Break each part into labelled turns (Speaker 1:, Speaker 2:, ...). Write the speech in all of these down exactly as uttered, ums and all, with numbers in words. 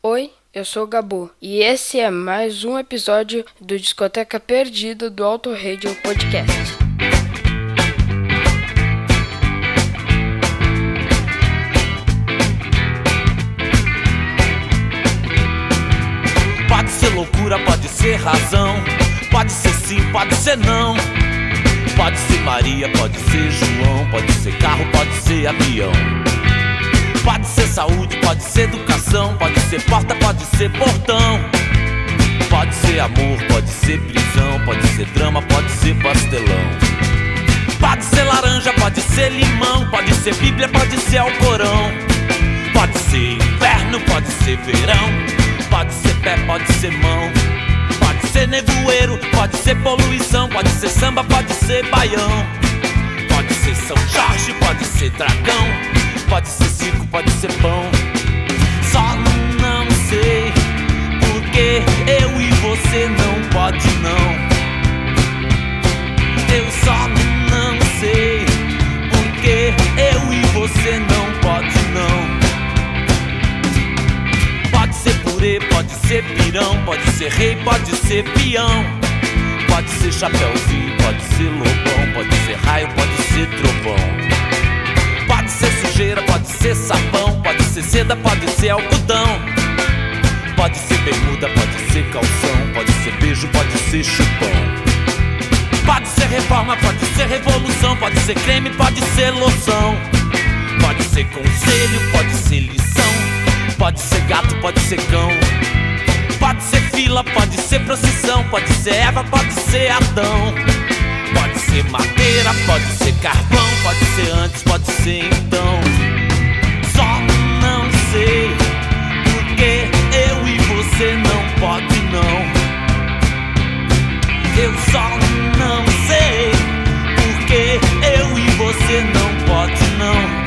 Speaker 1: Oi, eu sou o Gabu e esse é mais um episódio do Discoteca Perdida do Auto Radio Podcast.
Speaker 2: Pode ser loucura, pode ser razão, pode ser sim, pode ser não. Pode ser Maria, pode ser João, pode ser carro, pode ser avião. Pode ser saúde, pode ser educação, pode ser porta, pode ser portão. Pode ser amor, pode ser prisão, pode ser drama, pode ser pastelão. Pode ser laranja, pode ser limão, pode ser Bíblia, pode ser Alcorão. Pode ser inverno, pode ser verão, pode ser pé, pode ser mão. Pode ser nevoeiro, pode ser poluição, pode ser samba, pode ser baião. Pode ser São Jorge, pode ser dragão, pode ser circo, pode ser pão. Só não sei porque eu e você não pode não. Eu só não sei porque eu e você não pode não. Pode ser purê, pode ser pirão, pode ser rei, pode ser peão. Pode ser chapéuzinho, pode ser lobão, pode ser raio, pode ser trovão. Pode ser sujeira, pode ser sabão, pode ser seda, pode ser algodão. Pode ser bermuda, pode ser calção, pode ser beijo, pode ser chupão. Pode ser reforma, pode ser revolução, pode ser creme, pode ser loção. Pode ser conselho, pode ser lição, pode ser gato, pode ser cão. Pode ser fila, pode ser procissão, pode ser Eva, pode ser Adão. Pode ser madeira, pode ser carvão, pode ser antes, pode ser então. Só não sei porque eu e você não pode não. Eu só não sei porque eu e você não pode não.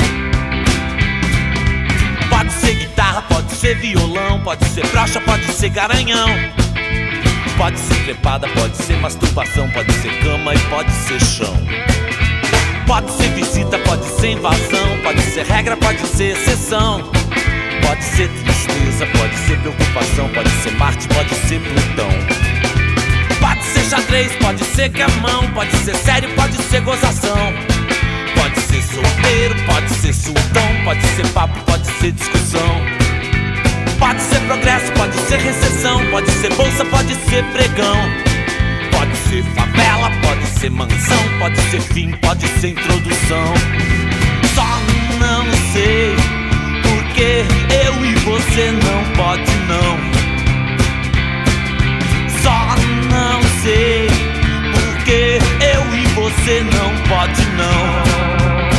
Speaker 2: Pode ser guitarra, pode ser violão, pode ser brocha, pode ser garanhão. Pode ser trepada, pode ser masturbação, pode ser cama e pode ser chão. Pode ser visita, pode ser invasão, pode ser regra, pode ser exceção. Pode ser tristeza, pode ser preocupação, pode ser Marte, pode ser Plutão. Pode ser xadrez, pode ser gamão, pode ser sério, pode ser gozação. Pode ser solteiro, pode ser sultão, pode ser papo, pode ser discussão. Pode ser progresso, pode ser recessão, pode ser bolsa, pode ser pregão. Pode ser favela, pode ser mansão, pode ser fim, pode ser introdução. Só não sei porque eu e você não pode não. Só não sei porque eu e você não pode não.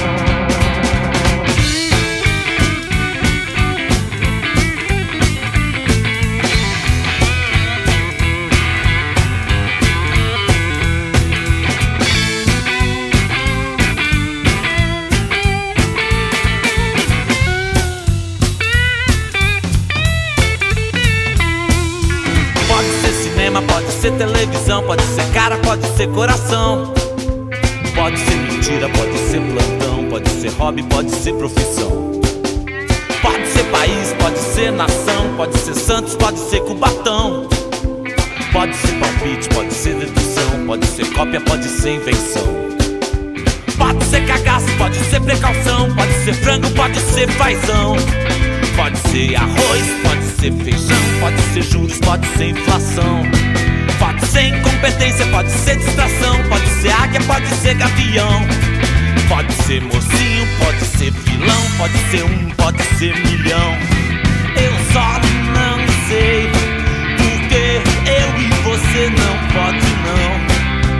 Speaker 2: Pode ser televisão, pode ser cara, pode ser coração. Pode ser mentira, pode ser plantão, pode ser hobby, pode ser profissão. Pode ser país, pode ser nação, pode ser Santos, pode ser Cubatão. Pode ser palpite, pode ser dedução, pode ser cópia, pode ser invenção. Pode ser cagaço, pode ser precaução, pode ser frango, pode ser fazão. Pode ser arroz, pode ser feijão, pode ser juros, pode ser inflação. Pode ser incompetência, pode ser distração, pode ser águia, pode ser gavião. Pode ser mocinho, pode ser vilão, pode ser um, pode ser milhão. Eu só não sei porque eu e você não pode não.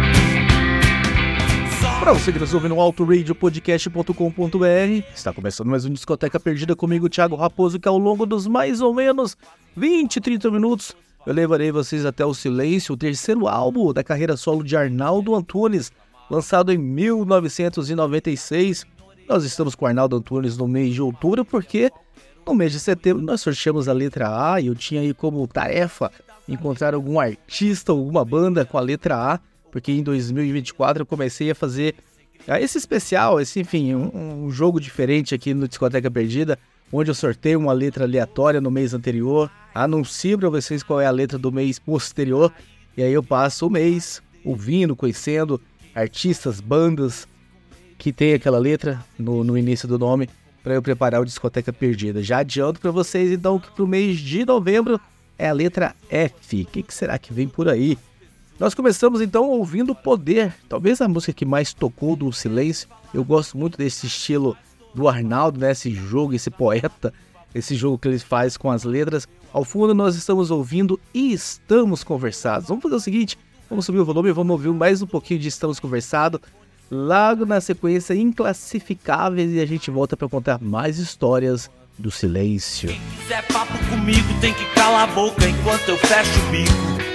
Speaker 3: Para você que nos ouve no auto radio podcast ponto com ponto b r, está começando mais um Discoteca Perdida comigo, Thiago Raposo, que ao longo dos mais ou menos vinte, trinta minutos eu levarei vocês até o Silêncio, o terceiro álbum da carreira solo de Arnaldo Antunes, lançado em mil novecentos e noventa e seis. Nós estamos com Arnaldo Antunes no mês de outubro porque no mês de setembro nós sorteamos a letra A e eu tinha aí como tarefa encontrar algum artista, alguma banda com a letra A, porque em dois mil e vinte e quatro eu comecei a fazer esse especial, esse, enfim, um, um jogo diferente aqui no Discoteca Perdida, onde eu sorteio uma letra aleatória no mês anterior, anuncio para vocês qual é a letra do mês posterior, e aí eu passo o mês ouvindo, conhecendo artistas, bandas que tem aquela letra no, no início do nome, para eu preparar o Discoteca Perdida. Já adianto para vocês então que pro mês de novembro é a letra F. O que, que será que vem por aí? Nós começamos então ouvindo Poder, talvez a música que mais tocou do Silêncio. Eu gosto muito desse estilo do Arnaldo, né? Esse jogo, esse poeta, esse jogo que ele faz com as letras. Ao fundo nós estamos ouvindo E Estamos Conversados. Vamos fazer o seguinte, vamos subir o volume e vamos ouvir mais um pouquinho de Estamos Conversados. Logo na sequência, Inclassificáveis, e a gente volta para contar mais histórias do Silêncio.
Speaker 2: Quem quiser papo comigo tem que calar a boca enquanto eu fecho o bico.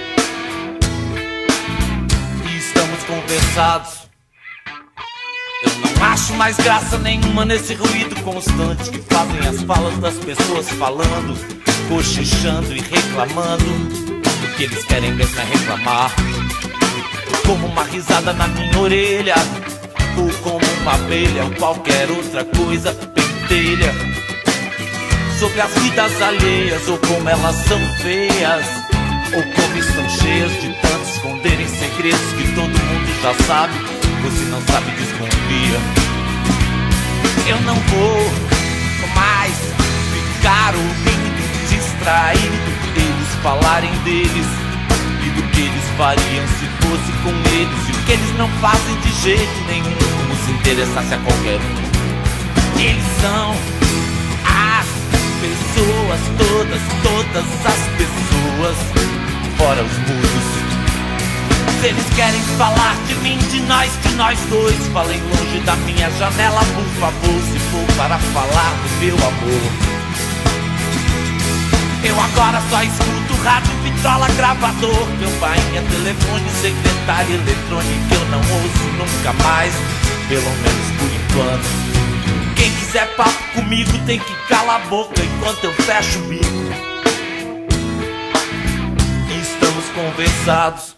Speaker 2: E estamos conversados. Eu não acho mais graça nenhuma nesse ruído constante que fazem as falas das pessoas falando, cochichando e reclamando. O que eles querem mesmo é reclamar. Como uma risada na minha orelha, ou como uma abelha, ou qualquer outra coisa pentelha. Sobre as vidas alheias, ou como elas são feias, ou como estão cheias de tanto esconderem segredos que todo mundo já sabe. Você não sabe, desconfia. Eu não vou mais ficar ouvindo, distraído, eles falarem deles e do que eles fariam se fosse com eles, e o que eles não fazem de jeito nenhum, como se interessasse a qualquer um. Eles são as pessoas, todas, todas as pessoas, fora os mudos. Se eles querem falar de mim, de nós, de nós dois, falem longe da minha janela, por favor, se for para falar do meu amor. Eu agora só escuto rádio, vitrola, gravador, campainha, telefone, secretária eletrônica. Eu não ouço nunca mais, pelo menos por enquanto. Quem quiser papo comigo tem que calar a boca enquanto eu fecho o bico. E estamos conversados.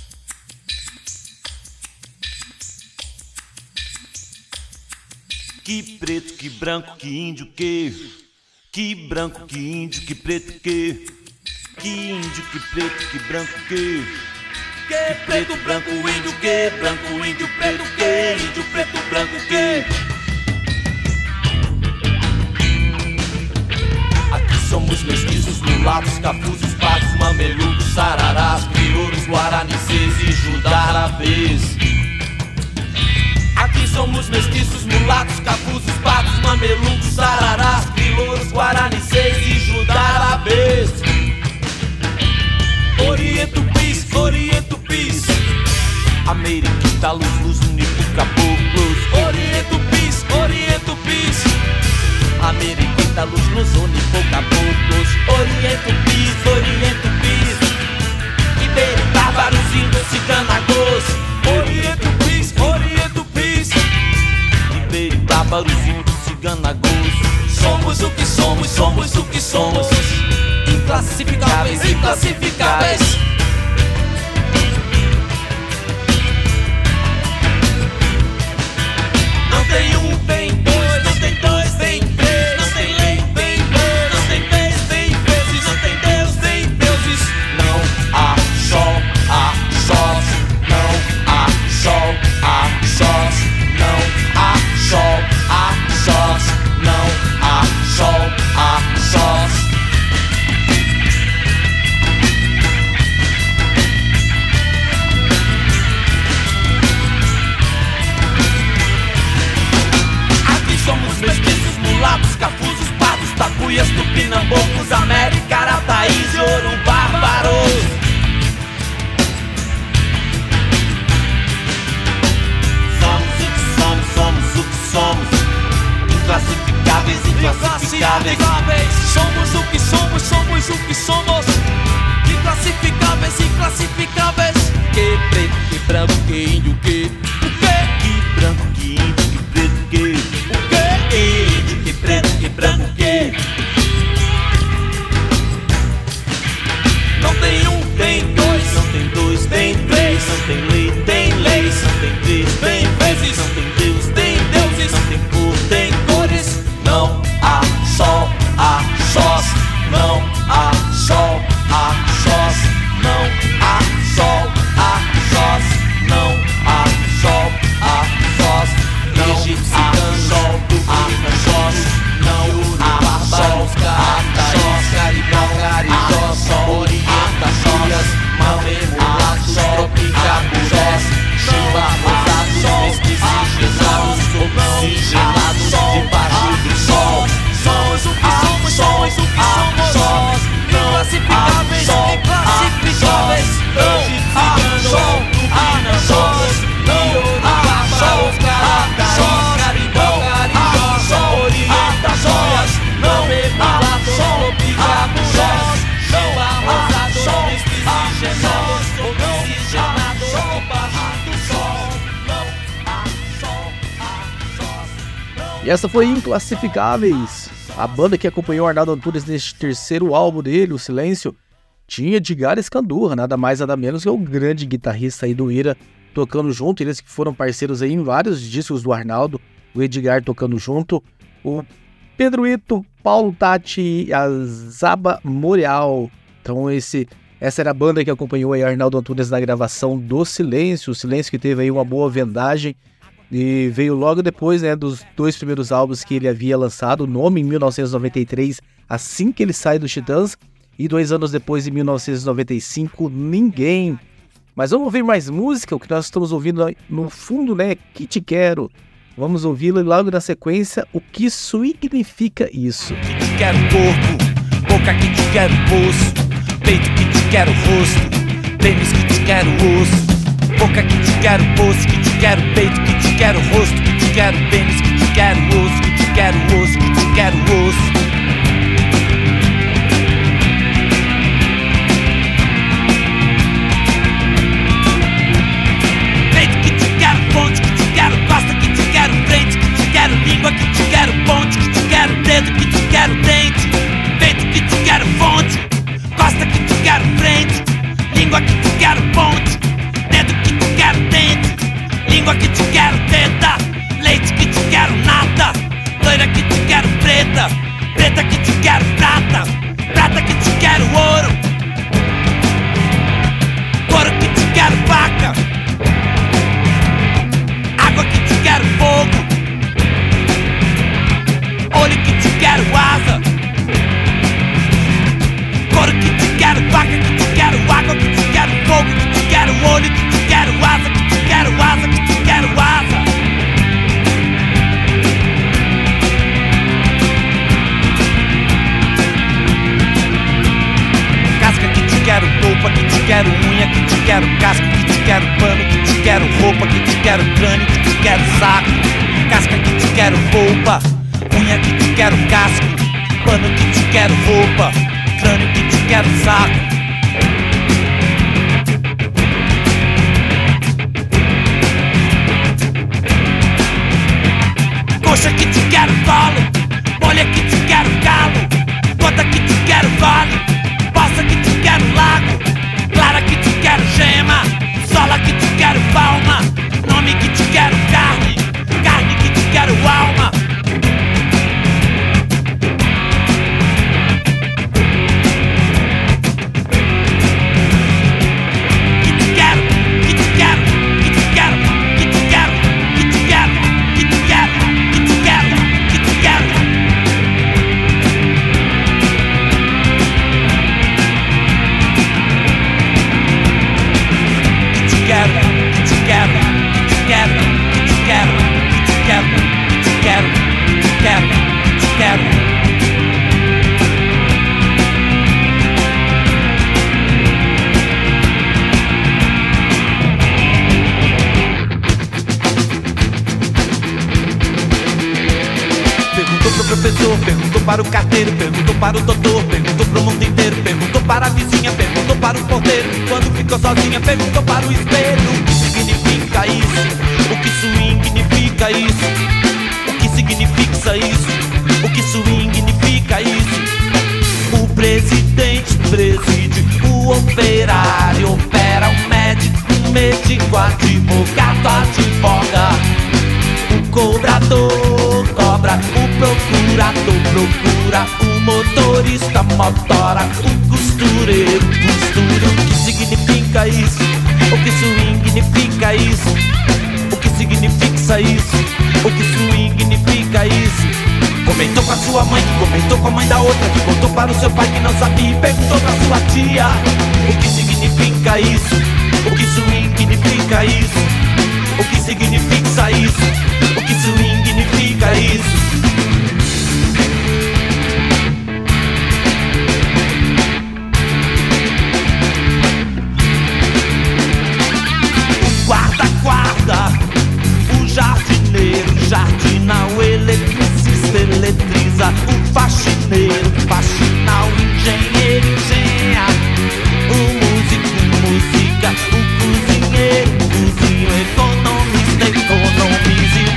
Speaker 2: Que preto, que branco, que índio, que... Que branco, que índio, que preto, que... Que índio, que preto, que branco, que... Que preto, branco, índio, que... Branco, índio, preto, que... Índio, preto, branco, que... Aqui somos mestiços, mulatos, cafusos, pagos, mamelucos, sararás, crioulos, guaranices e judarabês. Aqui somos mestiços, mulatos, cafusos, pagos, mamelucos, sararás, crioulos, guaranices e judarabês. Oriento Pis, Oriento Pis, Ameriquita, luz, luz, único, caboclos. Oriento Pis, Oriento Pis, Ameriquita, luz, luz, único, caboclos. Oriento Pis, Oriento Pis, Iberi, bárbaros, índios, ciganagos. Oriento Pis, Oriento Pis, Iberi, bárbaros, índios, ciganagos. Somos o que somos, somos o que somos. Inclassificáveis, inclassificáveis. Não tem um, tem dois, não tem dois, tem três. Não tem lei, tem lei, não tem vez, tem vezes. Não tem Deus, tem deuses. Não há sol, há sós. Não há sol, há sós. Não há sol, há sós. Não há sol, há sós. Somos mestiços, mulatos, cafusos, pardos, tapuias, tupinambocos, América, Arataís, Ouro, bárbaros. Somos o que somos, somos o que somos. Inclassificáveis, inclassificáveis.
Speaker 4: Somos o que somos, somos o que somos. Inclassificáveis, inclassificáveis. Que preto, que branco, que índio, que... O quê?
Speaker 2: Que branco, que índio, que preto, que... Índio, que preto, que branco, que...
Speaker 4: Não tem um, tem dois.
Speaker 2: Não tem dois, tem três. Não tem lei, tem leis. Não tem três, tem vezes. Não tem Deus, tem deuses. Não tem cor, tem cores.
Speaker 4: Não há sol,
Speaker 3: E essa foi Inclassificáveis. A banda que acompanhou Arnaldo Antunes neste terceiro álbum dele, O Silêncio, tinha Edgar Escandurra, nada mais nada menos que o grande guitarrista aí do Ira, tocando junto. Eles que foram parceiros aí em vários discos do Arnaldo, o Edgar tocando junto, o Pedro Ito, Paulo Tati e a Zaba Moreal. Então esse, essa era a banda que acompanhou aí Arnaldo Antunes na gravação do Silêncio, o Silêncio que teve aí uma boa vendagem e veio logo depois, né, dos dois primeiros álbuns que ele havia lançado, o Nome em mil novecentos e noventa e três, assim que ele sai do Titãs, e dois anos depois, em mil novecentos e noventa e cinco, Ninguém. Mas vamos ouvir mais música, o que nós estamos ouvindo no fundo, né, Que Te Quero. Vamos ouvi-lo e logo na sequência, O Que Significa Isso.
Speaker 2: Que te quero corpo, boca que te quero poço, peito que te quero rosto, tênis que te quero osso. Boca que te quero poço, que te quero peito, que te quero rosto, que te quero tênis, que te quero osso, que te quero osso, que te quero osso. Peito que te quero ponte, que te quero costa, que te quero frente, que te quero língua, que te quero ponte, que te quero dedo, que te quero dente. Peito que te quero fonte, costa que te quero frente, língua que te quero ponte, dedo que te quero dente, língua que te quero teta, leite que te quero nata, loira que te quero preta, preta que te quero prata, prata que te quero ouro, couro que te quero vaca, água que te quero fogo, olho que te quero asa, couro que te quero vaca, que te quero água, que te quero fogo, que te quero olho, que te quero asa, que te quero asa, que te quero asa. Casca que te quero, polpa que te quero, unha que te quero, casco que te quero, pano que te quero, roupa que te quero, crânio que te quero, saco. Casca que te quero, polpa, unha que te quero, casco, pano que te quero, roupa, crânio que te quero, saco. Coxa que te quero colo, bolha que te quero galo, gota que te quero vale, poça que te quero lago, clara que te quero gema, sola que te quero palma, nome que te quero carne, carne que te quero alma. Perguntou para o carteiro, perguntou para o doutor, perguntou pro mundo inteiro, perguntou para a vizinha, perguntou para o porteiro. Quando ficou sozinha, perguntou para o espelho. O que significa isso? O que significa isso? O que significa isso? O que significa isso? O presidente preside, o operário opera, o médico, o médico, advogado, advoga, o cobrador cobra, o procurador procura, o motorista motora, o costureiro costura. O que significa isso? O que significa isso? O que significa isso? O que significa isso? Comentou com a sua mãe, que comentou com a mãe da outra, que contou para o seu pai que não sabia e perguntou pra sua tia. O que significa isso? O que significa isso? O que significa isso? O que significa isso? O guarda, guarda, o jardineiro jardina, o eletricista eletriza, o faxineiro faxina, o engenheiro engenha, o músico musica, o cozinheiro cozinha, o economista economiza,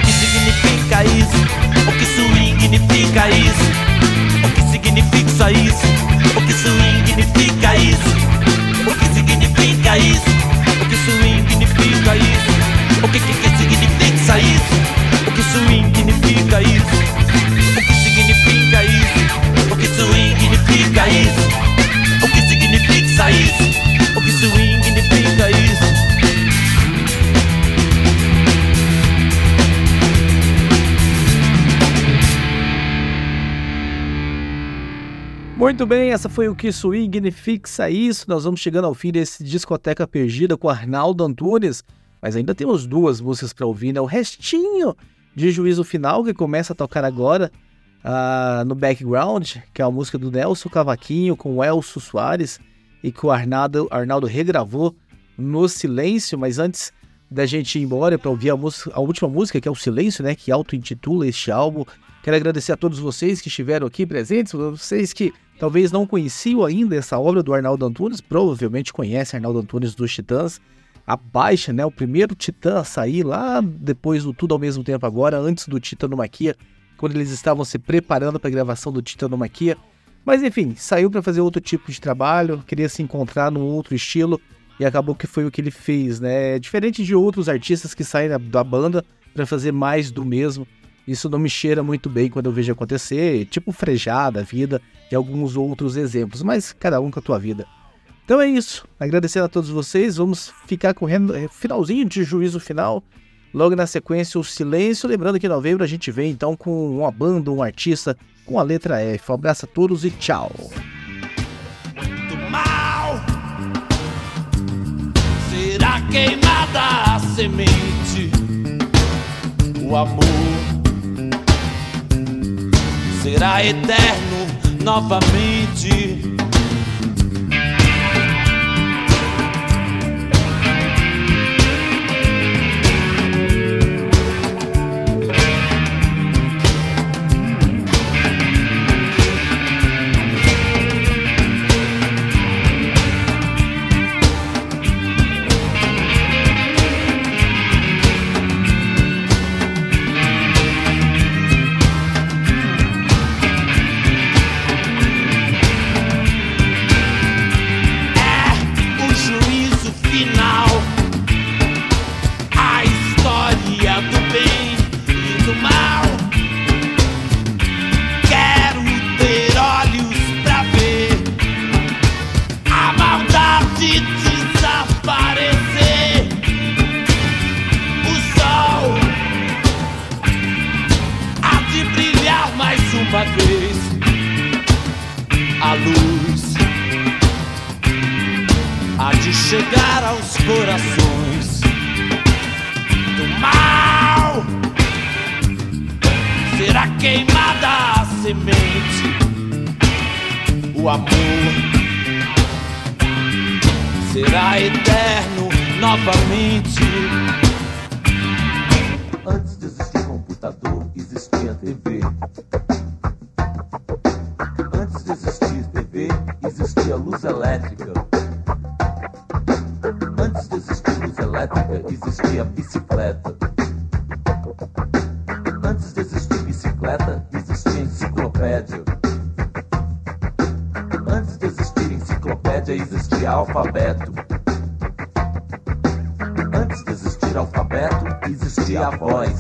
Speaker 3: Muito bem, essa foi o Que Significa Isso. Nós vamos chegando ao fim desse Discoteca Perdida com Arnaldo Antunes, mas ainda temos duas músicas para ouvir, né? O restinho de Juízo Final, que começa a tocar agora uh, no background, que é a música do Nelson Cavaquinho com o Elcio Soares e que o Arnaldo, Arnaldo regravou no Silêncio. Mas antes da gente ir embora para ouvir a, música, a última música, que é o Silêncio, né? Que auto-intitula este álbum. Quero agradecer a todos vocês que estiveram aqui presentes, vocês que talvez não conheciam ainda essa obra do Arnaldo Antunes, provavelmente conhecem Arnaldo Antunes dos Titãs. A Baixa, né, o primeiro Titã a sair lá depois do Tudo ao Mesmo Tempo Agora, antes do Titanomaquia, quando eles estavam se preparando para a gravação do Titanomaquia. Mas enfim, saiu para fazer outro tipo de trabalho, queria se encontrar num outro estilo e acabou que foi o que ele fez, né? Diferente de outros artistas que saem da, da banda para fazer mais do mesmo. Isso não me cheira muito bem quando eu vejo acontecer, tipo Frejada, Vida e alguns outros exemplos, mas cada um com a tua vida. Então é isso, agradecendo a todos vocês, vamos ficar correndo finalzinho de Juízo Final, logo na sequência o Silêncio, lembrando que em novembro a gente vem então com uma banda, um artista com a letra F. Um abraço a todos e tchau!
Speaker 2: Do mal será queimada a semente, o amor será eterno novamente. Uma vez a luz há de chegar aos corações do mal, será queimada a semente, o amor será eterno novamente.
Speaker 5: Antes de existir computador, existia T V. Antes de existir T V, existia luz elétrica. Antes de existir luz elétrica, existia bicicleta. Antes de existir bicicleta, existia enciclopédia. Antes de existir enciclopédia, existia alfabeto. Antes de existir alfabeto, existia a voz.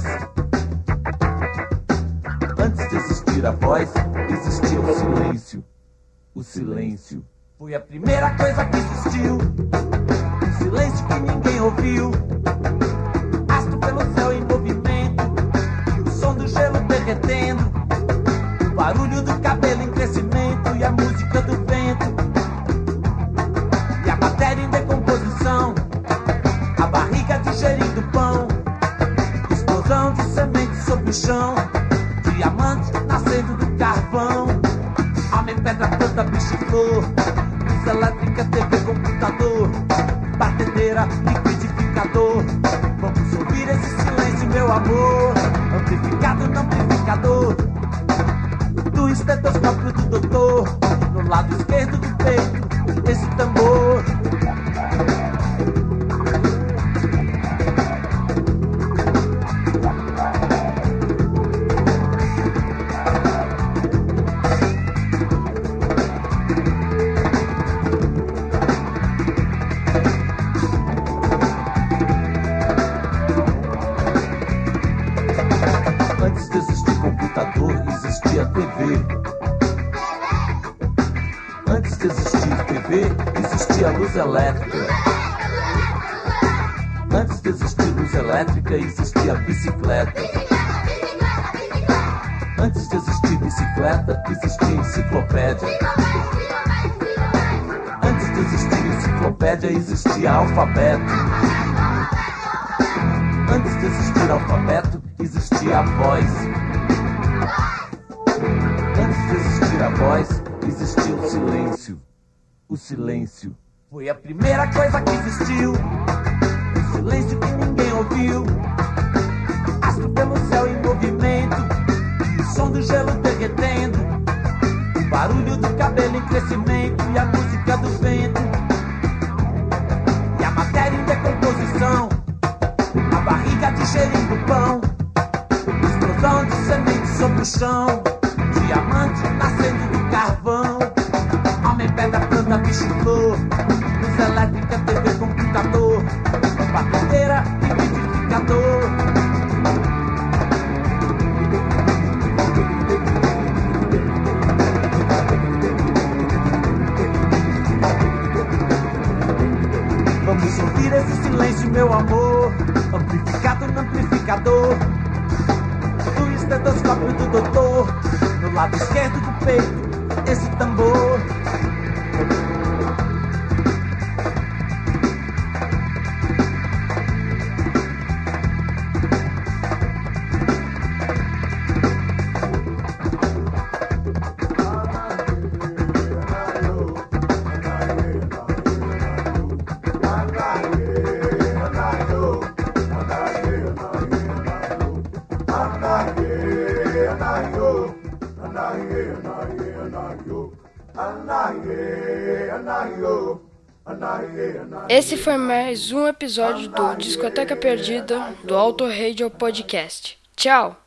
Speaker 5: Antes de existir a voz, existia o silêncio. O silêncio foi a primeira coisa que existiu. Um silêncio que ninguém ouviu. Astro pelo céu em movimento, o som do gelo derretendo, o barulho do cabelo em crescimento e a música do vento. E a matéria em decomposição, a barriga digerindo pão, explosão de sementes sobre o chão, diamante nascendo do carvão, homem, pedra, planta, bicho e flor, luz elétrica, T V, computador, batedeira, liquidificador. Vamos ouvir esse silêncio, meu amor, amplificado no amplificador do estetoscópio do doutor, no lado esquerdo do peito, esse tambor. Antes de existir computador, existia T V. Antes de existir T V, existia luz elétrica. Antes de existir luz elétrica, existia bicicleta. Antes de existir bicicleta, existia enciclopédia. enciclopédia existia alfabeto. Antes de existir alfabeto, existia a voz. Antes de existir a voz, existia o silêncio. O silêncio foi a primeira coisa que existiu. O silêncio que ninguém ouviu. Astro pelo céu em movimento, e o som do gelo derretendo, o barulho do cabelo em crescimento e a música do vento. E a matéria em decomposição, a barriga digerindo pão, explosão de sementes sobre o chão, diamante nascendo do carvão. Homem, pedra, planta, bicho, flor, luz elétrica, T V, computador, batedeira e liquidificador. Vamos ouvir esse silêncio, meu amor, amplificado no amplificador, do estetoscópio do doutor, no lado esquerdo do peito, esse tambor.
Speaker 1: Esse foi mais um episódio do Discoteca Perdida do Auto Radio Podcast. Tchau!